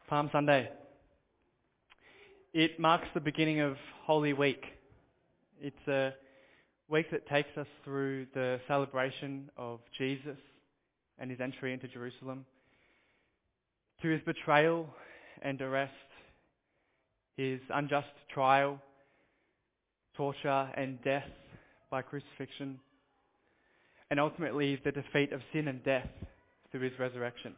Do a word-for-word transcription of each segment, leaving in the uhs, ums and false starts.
Palm Sunday. It marks the beginning of Holy Week. It's a week that takes us through the celebration of Jesus and his entry into Jerusalem, to his betrayal and arrest, his unjust trial, torture and death by crucifixion, and ultimately the defeat of sin and death through his resurrection.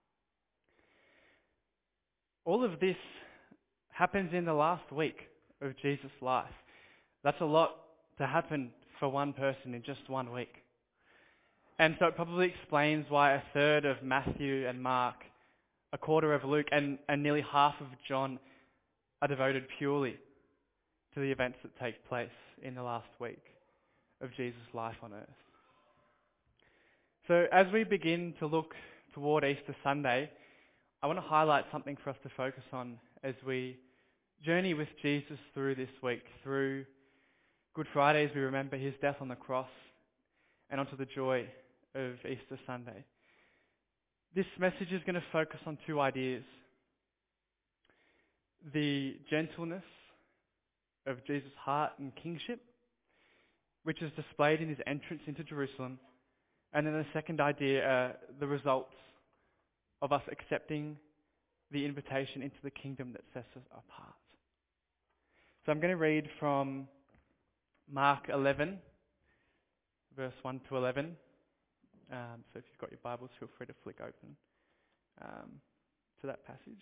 All of this happens in the last week of Jesus' life. That's a lot to happen for one person in just one week. And so it probably explains why a third of Matthew and Mark, a quarter of Luke, and, and nearly half of John are devoted purely to the events that take place in the last week of Jesus' life on earth. So as we begin to look toward Easter Sunday, I want to highlight something for us to focus on as we journey with Jesus through this week. Through Good Friday, as we remember his death on the cross, and onto the joy of Easter Sunday. This message is going to focus on two ideas: the gentleness of Jesus' heart and kingship, which is displayed in his entrance into Jerusalem, and then the second idea, uh, the results of us accepting the invitation into the kingdom that sets us apart. So I'm going to read from Mark eleven, verse one to eleven. Um, so if you've got your Bibles, feel free to flick open um, to that passage.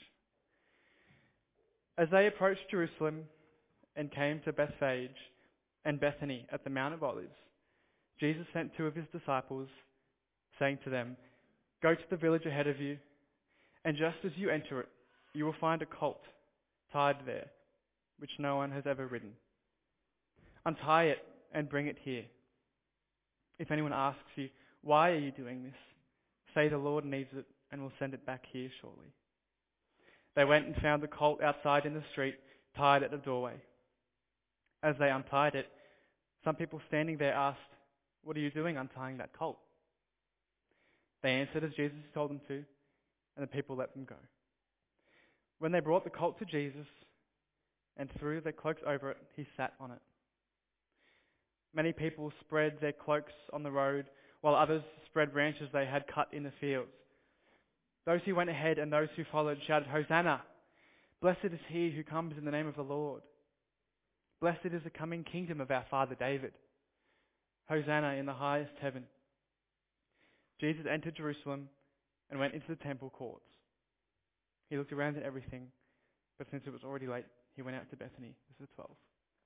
As they approached Jerusalem and came to Bethphage and Bethany at the Mount of Olives, Jesus sent two of his disciples, saying to them, "Go to the village ahead of you, and just as you enter it, you will find a colt tied there, which no one has ever ridden. Untie it and bring it here. If anyone asks you, 'Why are you doing this?' say, 'The Lord needs it, and will send it back here shortly.'" They went and found the colt outside in the street, tied at the doorway. As they untied it, some people standing there asked, "What are you doing untying that colt?" They answered as Jesus told them to, and the people let them go. When they brought the colt to Jesus and threw their cloaks over it, he sat on it. Many people spread their cloaks on the road, while others spread branches they had cut in the fields. Those who went ahead and those who followed shouted, "Hosanna! Blessed is he who comes in the name of the Lord. Blessed is the coming kingdom of our father David. Hosanna in the highest heaven." Jesus entered Jerusalem and went into the temple courts. He looked around at everything, but since it was already late, he went out to Bethany with the twelve.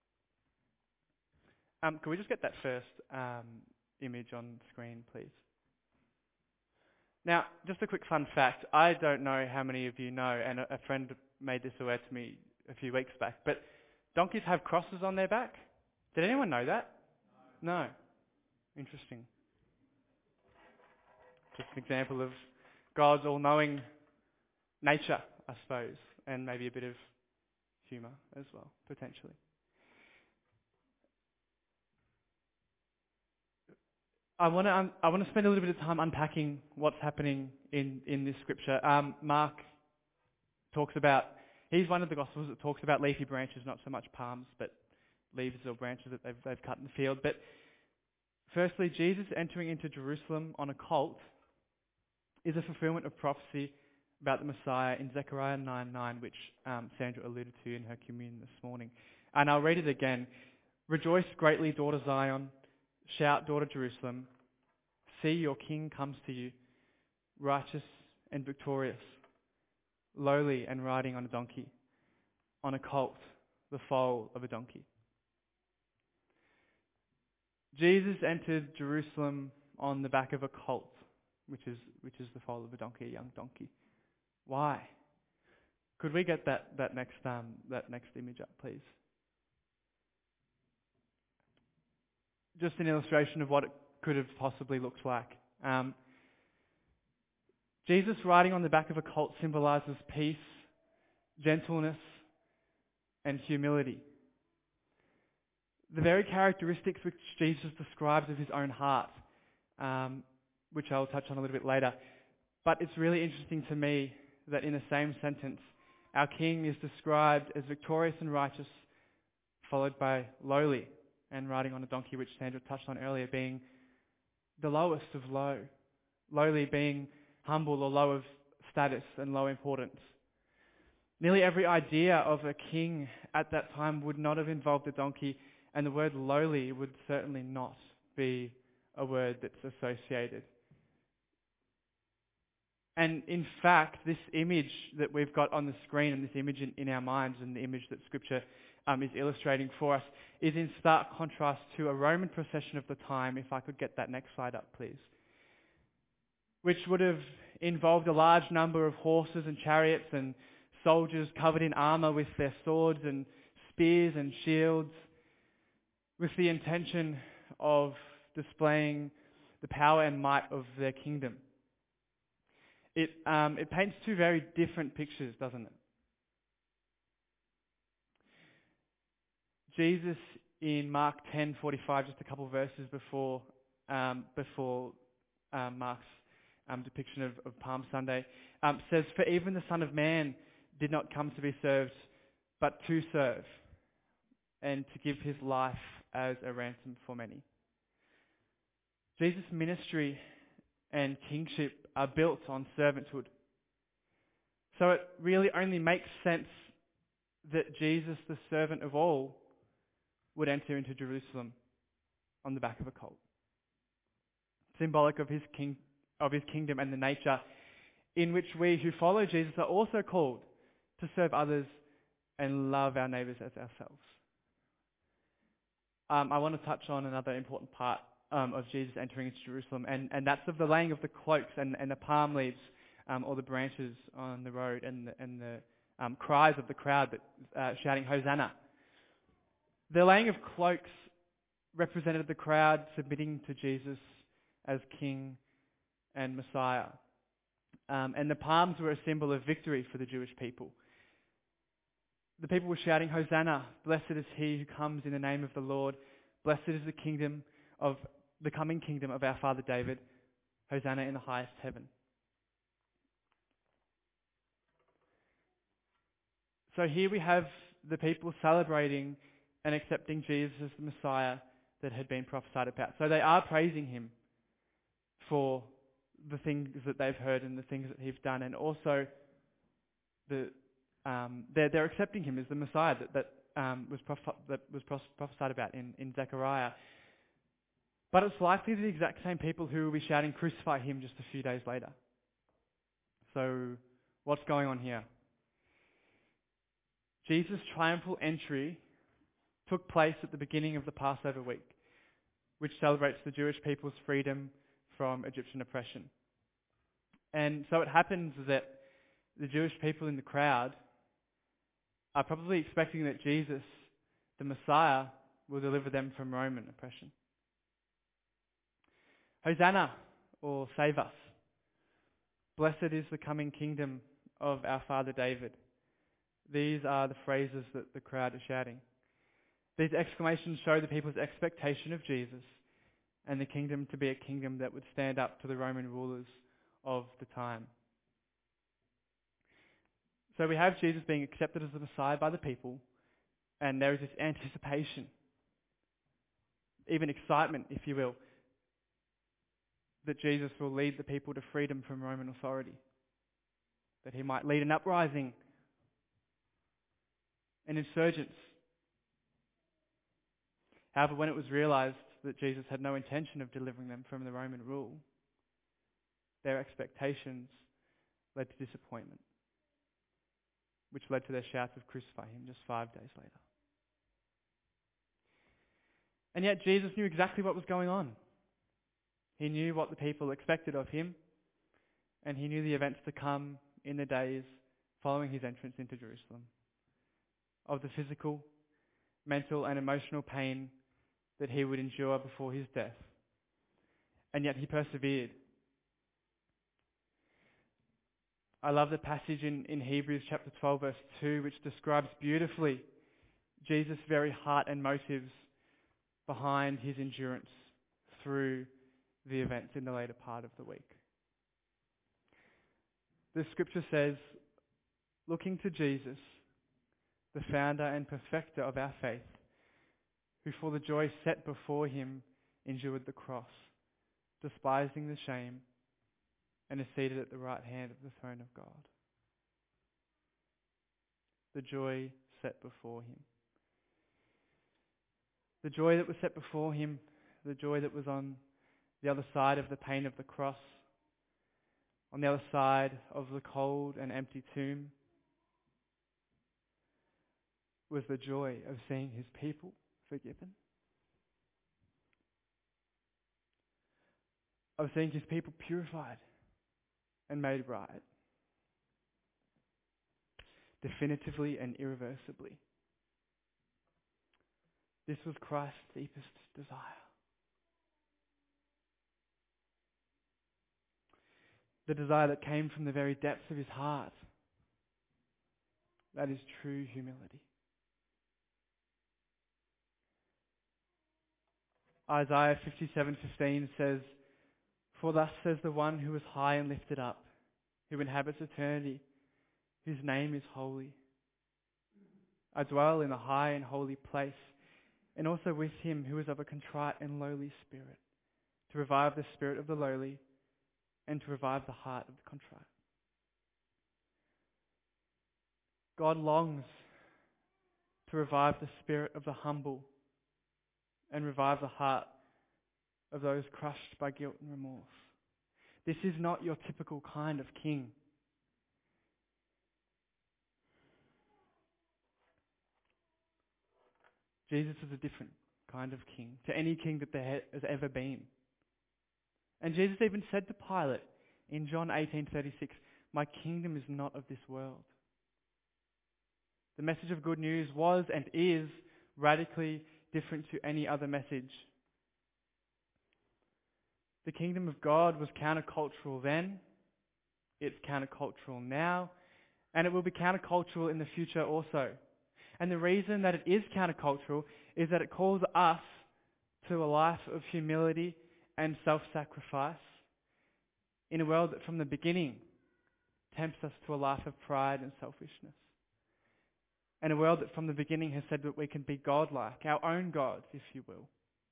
Um, could we just get that first um, image on screen, please? Now, just a quick fun fact. I don't know how many of you know, and a, a friend made this aware to me a few weeks back, but donkeys have crosses on their back. Did anyone know that? No. No. Interesting. Just an example of God's all-knowing nature, I suppose, and maybe a bit of humour as well, potentially. I want to um, I want to spend a little bit of time unpacking what's happening in, in this scripture. Um, Mark talks about, he's one of the Gospels that talks about leafy branches, not so much palms, but leaves or branches that they've, they've cut in the field. But firstly, Jesus entering into Jerusalem on a colt is a fulfillment of prophecy about the Messiah in Zechariah nine nine, which um, Sandra alluded to in her communion this morning. And I'll read it again. "Rejoice greatly, daughter Zion. Shout, daughter Jerusalem. See, your king comes to you, righteous and victorious, lowly and riding on a donkey, on a colt, the foal of a donkey." Jesus entered Jerusalem on the back of a colt, which is which is the foal of a donkey, a young donkey. Why? Could we get that that next um, that next image up, please? Just an illustration of what it could have possibly looked like. Um, Jesus riding on the back of a colt symbolises peace, gentleness, and humility. The very characteristics which Jesus describes of his own heart, um, which I'll touch on a little bit later. But it's really interesting to me that in the same sentence, Our king is described as victorious and righteous, followed by lowly and riding on a donkey, which Sandra touched on earlier, being the lowest of low. Lowly being humble or low of status and low importance. Nearly every idea of a king at that time would not have involved a donkey, and the word lowly would certainly not be a word that's associated. And in fact, this image that we've got on the screen and this image in, in our minds and the image that Scripture um, is illustrating for us is in stark contrast to a Roman procession of the time. If I could get that next slide up, please. Which would have involved a large number of horses and chariots and soldiers covered in armour with their swords and spears and shields, with the intention of displaying the power and might of their kingdom. It, um, it paints two very different pictures, doesn't it? Jesus in Mark ten forty-five, just a couple of verses before um, before um, Mark's um, depiction of, of Palm Sunday, um, says, "For even the Son of Man did not come to be served, but to serve, and to give his life as a ransom for many." Jesus' ministry and kingship are built on servanthood. So it really only makes sense that Jesus, the servant of all, would enter into Jerusalem on the back of a colt. Symbolic of his king, of his kingdom and the nature in which we who follow Jesus are also called to serve others and love our neighbours as ourselves. Um, I want to touch on another important part um, of Jesus entering into Jerusalem, and, and that's of the laying of the cloaks and, and the palm leaves um, or the branches on the road, and the, and the um, cries of the crowd that, uh, shouting, "Hosanna." The laying of cloaks represented the crowd submitting to Jesus as King and Messiah. Um, and the palms were a symbol of victory for the Jewish people. The people were shouting, "Hosanna, blessed is he who comes in the name of the Lord. Blessed is the kingdom of the coming kingdom of our father David. Hosanna in the highest heaven." So here we have the people celebrating and accepting Jesus as the Messiah that had been prophesied about. So they are praising him for the things that they've heard and the things that he's done, and also the um, they're, they're accepting him as the Messiah that, that um, was proph- that was prophesied about in, in Zechariah. But it's likely the exact same people who will be shouting, "Crucify him," just a few days later. So what's going on here? Jesus' triumphal entry took place at the beginning of the Passover week, which celebrates the Jewish people's freedom from Egyptian oppression. And so it happens that the Jewish people in the crowd are probably expecting that Jesus, the Messiah, will deliver them from Roman oppression. "Hosanna," or "Save us. Blessed is the coming kingdom of our father David." These are the phrases that the crowd are shouting. These exclamations show the people's expectation of Jesus and the kingdom to be a kingdom that would stand up to the Roman rulers of the time. So we have Jesus being accepted as the Messiah by the people, and there is this anticipation, even excitement, if you will, that Jesus will lead the people to freedom from Roman authority, that he might lead an uprising, an insurgence. However, when it was realized that Jesus had no intention of delivering them from the Roman rule, their expectations led to disappointment, which led to their shouts of "Crucify him" just five days later. And yet Jesus knew exactly what was going on. He knew what the people expected of him, and he knew the events to come in the days following his entrance into Jerusalem, of the physical, mental and emotional pain that he would endure before his death. And yet he persevered. I love the passage in, in Hebrews chapter twelve verse two, which describes beautifully Jesus' very heart and motives behind his endurance through the events in the later part of the week. The scripture says, looking to Jesus, the founder and perfecter of our faith, who for the joy set before him endured the cross, despising the shame, and is seated at the right hand of the throne of God. The joy set before him. The joy that was set before him, the joy that was on the other side of the pain of the cross, on the other side of the cold and empty tomb, was the joy of seeing his people forgiven, of seeing his people purified and made right, definitively and irreversibly. This was Christ's deepest desire. The desire that came from the very depths of his heart. That is true humility. Isaiah fifty-seven fifteen says, "For thus says the one who is high and lifted up, who inhabits eternity, whose name is holy. I dwell in a high and holy place, and also with him who is of a contrite and lowly spirit, to revive the spirit of the lowly, and to revive the heart of the contrite." God longs to revive the spirit of the humble and revive the heart of those crushed by guilt and remorse. This is not your typical kind of king. Jesus is a different kind of king to any king that there has ever been. And Jesus even said to Pilate in John eighteen thirty-six, "My kingdom is not of this world." The message of good news was and is radically different to any other message. The kingdom of God was countercultural then, it's countercultural now, and it will be countercultural in the future also. And the reason that it is countercultural is that it calls us to a life of humility and self-sacrifice in a world that from the beginning tempts us to a life of pride and selfishness. And a world that from the beginning has said that we can be godlike, our own gods, if you will.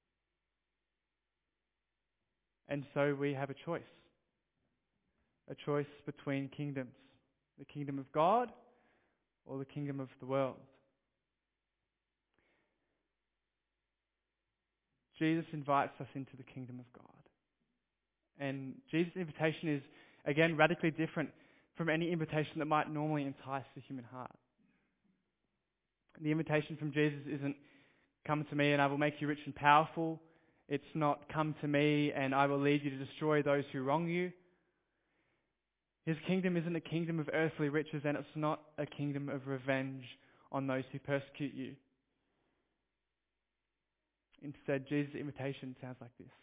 And so we have a choice. A choice between kingdoms. The kingdom of God or the kingdom of the world. Jesus invites us into the kingdom of God. And Jesus' invitation is, again, radically different from any invitation that might normally entice the human heart. The invitation from Jesus isn't, "Come to me and I will make you rich and powerful." It's not, "Come to me and I will lead you to destroy those who wrong you." His kingdom isn't a kingdom of earthly riches, and it's not a kingdom of revenge on those who persecute you. Instead, Jesus' invitation sounds like this.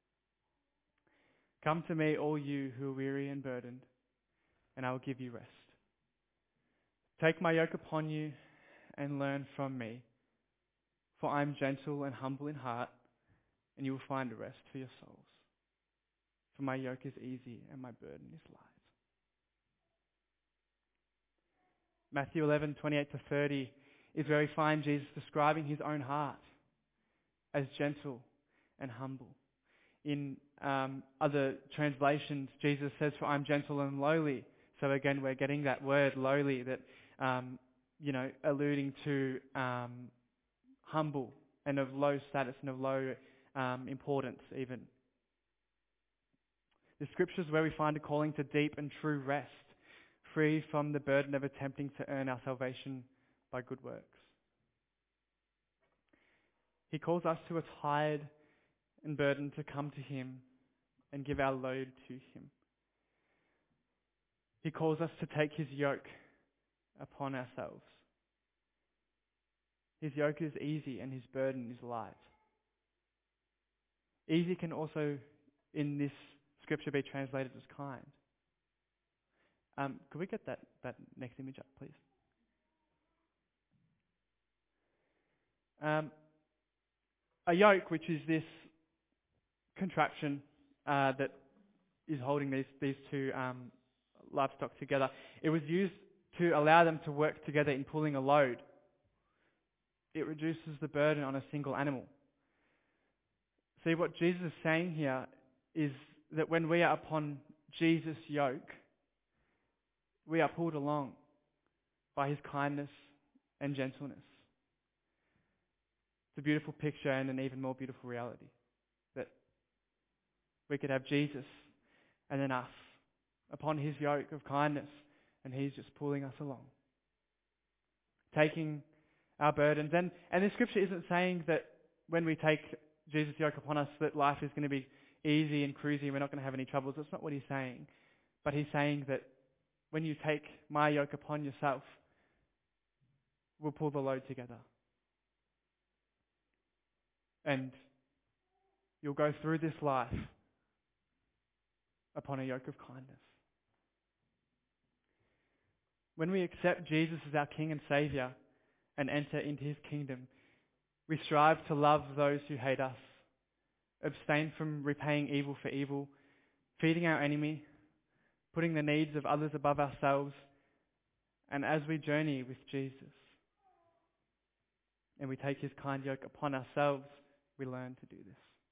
"Come to me, all you who are weary and burdened, and I will give you rest. Take my yoke upon you and learn from me, for I am gentle and humble in heart, and you will find a rest for your souls. For my yoke is easy and my burden is light." Matthew eleven twenty-eight to thirty is where we find Jesus describing his own heart as gentle and humble. In um, other translations, Jesus says, "For I am gentle and lowly." So again, we're getting that word lowly that um, you know, alluding to um, humble and of low status and of low um, importance even. The scriptures where we find a calling to deep and true rest, free from the burden of attempting to earn our salvation by good works. He calls us who are tired and burdened to come to him and give our load to him. He calls us to take his yoke upon ourselves. His yoke is easy and his burden is light. Easy can also, in this scripture, be translated as kind. Um, could we get that, that next image up, please? Um, a yoke, which is this contraption uh, that is holding these, these two um, livestock together, it was used to allow them to work together in pulling a load. It reduces the burden on a single animal. See, what Jesus is saying here is that when we are upon Jesus' yoke, we are pulled along by his kindness and gentleness. It's a beautiful picture and an even more beautiful reality. That we could have Jesus and then us upon his yoke of kindness, and he's just pulling us along, taking our burdens. And, and the scripture isn't saying that when we take Jesus' yoke upon us that life is going to be easy and cruisy and we're not going to have any troubles. That's not what he's saying. But he's saying that when you take my yoke upon yourself, we'll pull the load together. And you'll go through this life upon a yoke of kindness. When we accept Jesus as our King and Saviour and enter into his kingdom, we strive to love those who hate us, abstain from repaying evil for evil, feeding our enemy, putting the needs of others above ourselves, and as we journey with Jesus and we take his kind yoke upon ourselves, we learn to do this.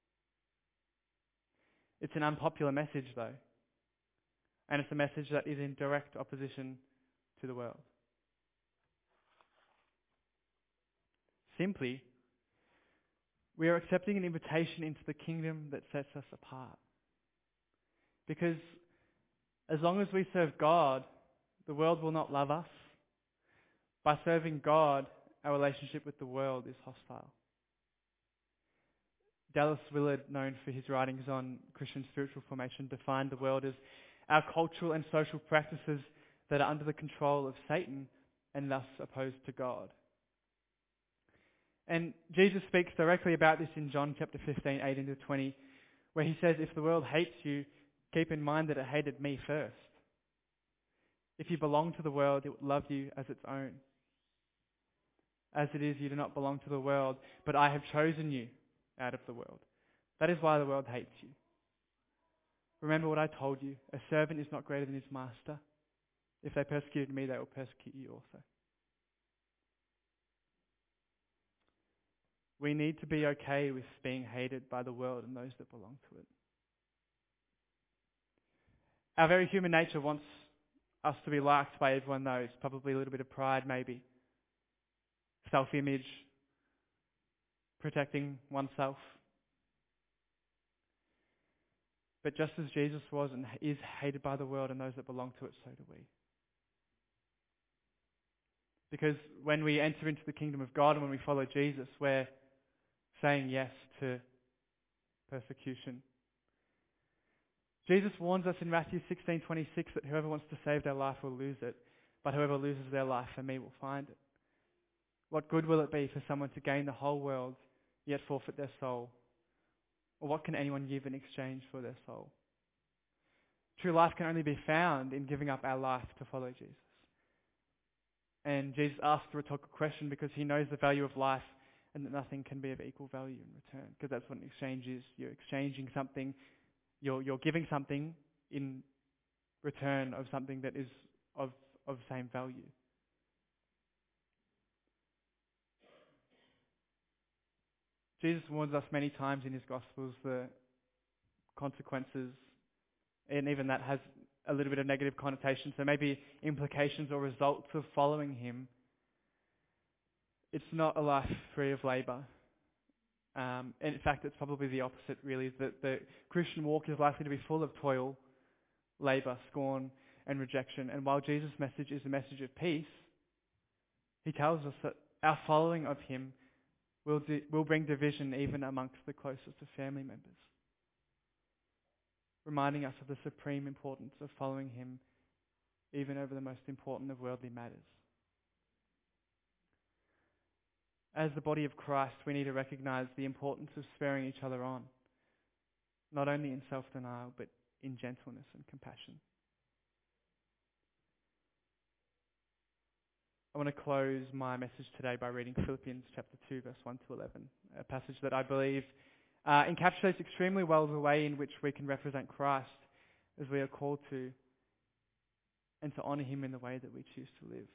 It's an unpopular message though, and it's a message that is in direct opposition to the world. Simply, we are accepting an invitation into the kingdom that sets us apart. Because as long as we serve God, the world will not love us. By serving God, our relationship with the world is hostile. Dallas Willard, known for his writings on Christian spiritual formation, defined the world as our cultural and social practices that are under the control of Satan and thus opposed to God. And Jesus speaks directly about this in John chapter fifteen, eighteen to twenty, where he says, if the world hates you, keep in mind that it hated me first. If you belong to the world, it would love you as its own. As it is, you do not belong to the world, but I have chosen you out of the world. That is why the world hates you. Remember what I told you, a servant is not greater than his master. If they persecuted me, they will persecute you also. We need to be okay with being hated by the world and those that belong to it. Our very human nature wants us to be liked by everyone though. It's probably a little bit of pride maybe. Self-image. Protecting oneself. But just as Jesus was and is hated by the world and those that belong to it, so do we. Because when we enter into the kingdom of God and when we follow Jesus, we're saying yes to persecution. Jesus warns us in Matthew sixteen twenty-six that whoever wants to save their life will lose it, but whoever loses their life for me will find it. What good will it be for someone to gain the whole world, yet forfeit their soul? Or what can anyone give in exchange for their soul? True life can only be found in giving up our life to follow Jesus. And Jesus asks a rhetorical question because he knows the value of life and that nothing can be of equal value in return. Because that's what an exchange is. You're exchanging something, you're, you're giving something in return of something that is of, of the same value. Jesus warns us many times in his Gospels the consequences, and even that has a little bit of negative connotation, so maybe implications or results of following him. It's not a life free of labour. Um, and in fact, it's probably the opposite, really, that the Christian walk is likely to be full of toil, labour, scorn, and rejection. And while Jesus' message is a message of peace, he tells us that our following of him will, di- will bring division even amongst the closest of family members, reminding us of the supreme importance of following him even over the most important of worldly matters. As the body of Christ, we need to recognise the importance of spurring each other on, not only in self-denial, but in gentleness and compassion. I want to close my message today by reading Philippians chapter two, verse one to eleven, a passage that I believe uh, encapsulates extremely well the way in which we can represent Christ as we are called to, and to honour him in the way that we choose to live.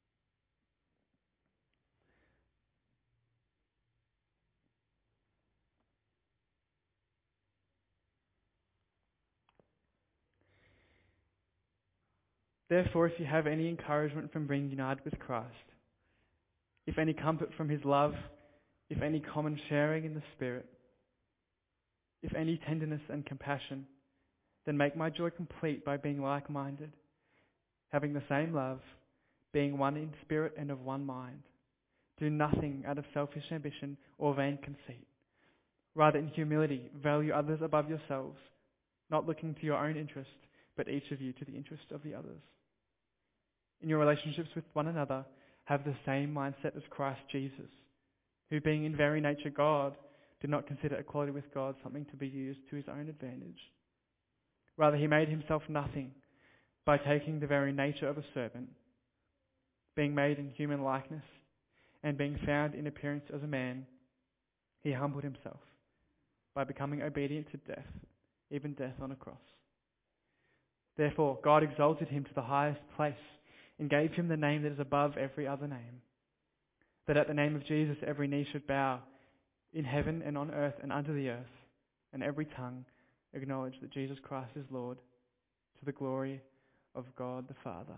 Therefore, if you have any encouragement from being united with Christ, if any comfort from his love, if any common sharing in the Spirit, if any tenderness and compassion, then make my joy complete by being like-minded, having the same love, being one in spirit and of one mind. Do nothing out of selfish ambition or vain conceit. Rather, in humility, value others above yourselves, not looking to your own interest, but each of you to the interest of the others. In your relationships with one another, have the same mindset as Christ Jesus, who being in very nature God, did not consider equality with God something to be used to his own advantage. Rather, he made himself nothing by taking the very nature of a servant, being made in human likeness, and being found in appearance as a man, he humbled himself by becoming obedient to death, even death on a cross. Therefore, God exalted him to the highest place and gave him the name that is above every other name, that at the name of Jesus every knee should bow, in heaven and on earth and under the earth, and every tongue acknowledge that Jesus Christ is Lord, to the glory of God the Father.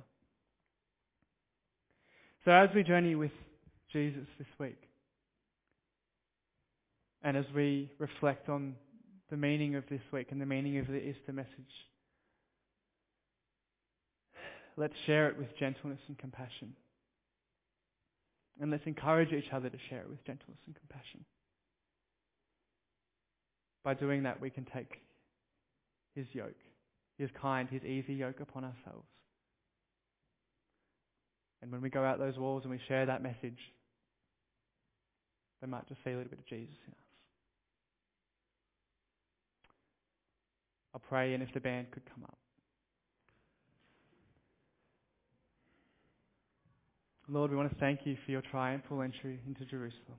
So as we journey with Jesus this week, and as we reflect on the meaning of this week and the meaning of the Easter message, let's share it with gentleness and compassion. And let's encourage each other to share it with gentleness and compassion. By doing that, we can take his yoke, his kind, his easy yoke upon ourselves. And when we go out those walls and we share that message, they might just see a little bit of Jesus in us. I'll pray, and if the band could come up. Lord, we want to thank you for your triumphal entry into Jerusalem.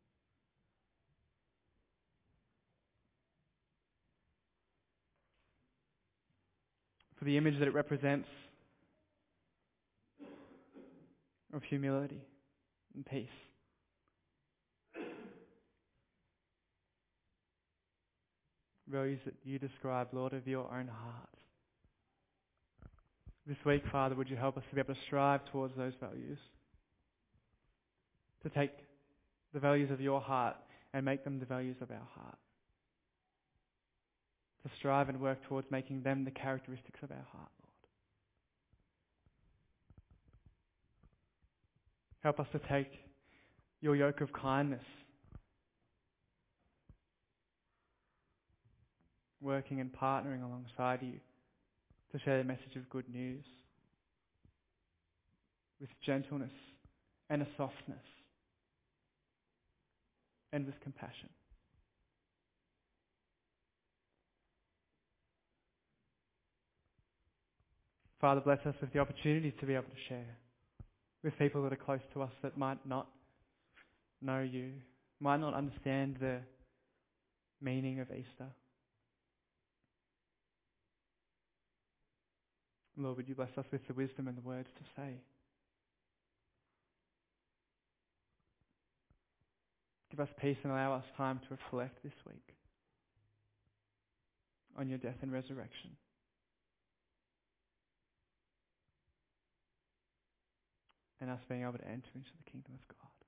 For the image that it represents of humility and peace. Values that you describe, Lord, of your own heart. This week, Father, would you help us to be able to strive towards those values? To take the values of your heart and make them the values of our heart. To strive and work towards making them the characteristics of our heart, Lord. Help us to take your yoke of kindness, working and partnering alongside you to share the message of good news with gentleness and a softness and with compassion. Father, bless us with the opportunity to be able to share with people that are close to us that might not know you, might not understand the meaning of Easter. Lord, would you bless us with the wisdom and the words to say? Give us peace and allow us time to reflect this week on your death and resurrection. And us being able to enter into the kingdom of God.